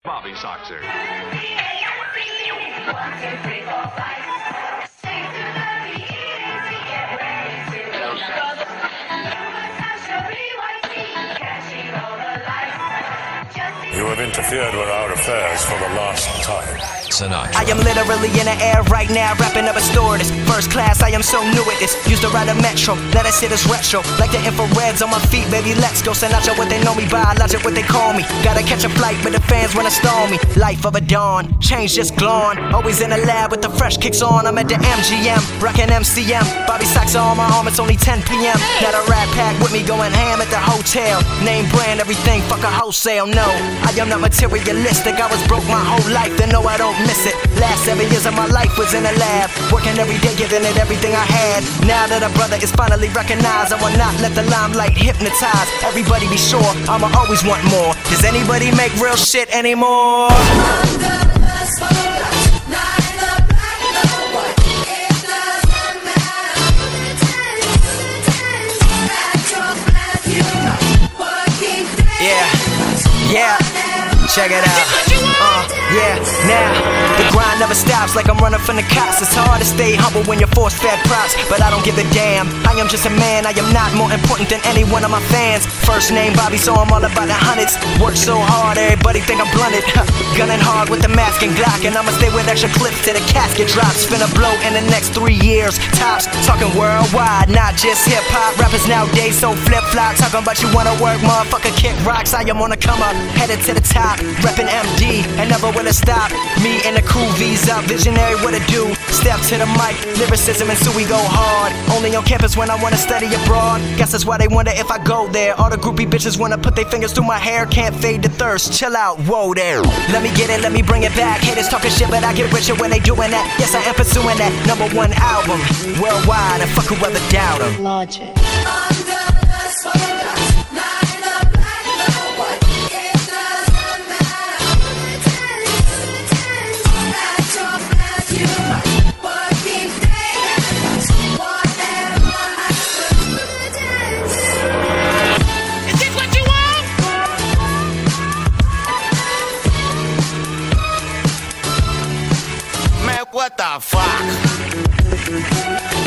Bobby Soxer. You have interfered with our affairs for the last time. Sinatra. I am literally in the air right now, rapping up a stewardess. First class, I am so new at this. Used to ride a metro, let us hit us retro. Like the infrareds on my feet, baby, let's go. Sinatra, what they know me by, logic, what they call me. Gotta catch a flight, but the fans wanna stall me. Life of a dawn, change just glowing. Always in the lab with the fresh kicks on. I'm at the MGM, rockin' MCM. Bobby Soxer on my arm, it's only 10 p.m. Got a rat pack with me going ham at the hotel. Name brand, everything, fuck a wholesale, no. I am not materialistic, I was broke my whole life, and no, I don't miss it. Last 7 years of my life was in the lab, working every day, giving it everything I had. Now that a brother is finally recognized, I will not let the limelight hypnotize. Everybody be sure, I'ma always want more. Does anybody make real shit anymore? Yeah, check it out. Yeah, now the grind never stops like I'm running from the cops. It's hard to stay humble when you're force-fed props, but I don't give a damn. I am just a man, I am not more important than any one of my fans. First name Bobby, so I'm all about the hundreds. Work so hard, everybody think I'm blunted. Gunning hard with the mask and Glock, and I'ma stay with extra clips till the casket drops. Finna blow in the next 3 years, tops. Talking worldwide, not just hip-hop. Rappers nowadays so flip-flop. Talking about you wanna work, motherfucker, kick rocks. I am on the come up, headed to the top. Reppin' MD, and never will it stop. Me and the crew, Visa, visionary, what it do? Step to the mic, lyricism, and so we go hard. Only on campus when I wanna study abroad. Guess that's why they wonder if I go there. All the groupie bitches wanna put their fingers through my hair. Can't fade the thirst, chill out, whoa there. Let me get it, let me bring it back. Haters talking shit, but I get richer when they doing that. Yes, I am pursuing that #1 album worldwide, and fuck whoever doubt 'em. Logic. What the fuck?